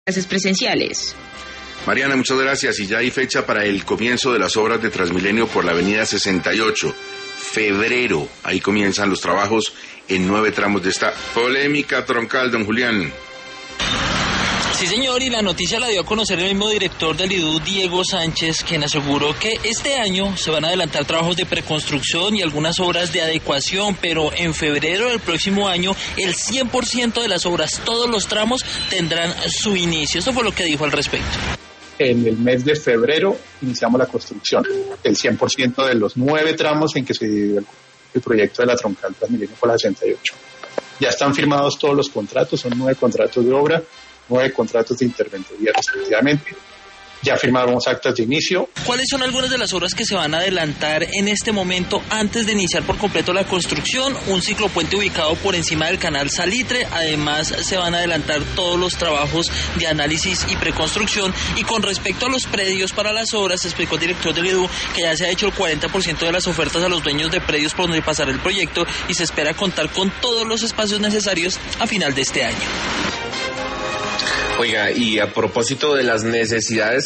clases presenciales. Mariana, muchas gracias. Y ya hay fecha para el comienzo de las obras de Transmilenio por la avenida 68. Febrero. Ahí comienzan los trabajos en 9 tramos de esta polémica troncal, don Julián. Sí, señor, y la noticia la dio a conocer el mismo director del IDU, Diego Sánchez, quien aseguró que este año se van a adelantar trabajos de preconstrucción y algunas obras de adecuación, pero en febrero del próximo año el 100% de las obras, todos los tramos, tendrán su inicio. Esto fue lo que dijo al respecto. En el mes de febrero iniciamos la construcción, el 100% de los 9 tramos en que se dividió el proyecto de la troncal Transmilenio por la 68. Ya están firmados todos los contratos, son 9 contratos de obra, 9 contratos de interventoría respectivamente. Ya firmamos actas de inicio. ¿Cuáles son algunas de las obras que se van a adelantar en este momento antes de iniciar por completo la construcción? Un ciclopuente ubicado por encima del canal Salitre. Además, se van a adelantar todos los trabajos de análisis y preconstrucción. Y con respecto a los predios para las obras, explicó el director del IDU que ya se ha hecho el 40% de las ofertas a los dueños de predios por donde pasará el proyecto y se espera contar con todos los espacios necesarios a final de este año. Oiga, y a propósito de las necesidades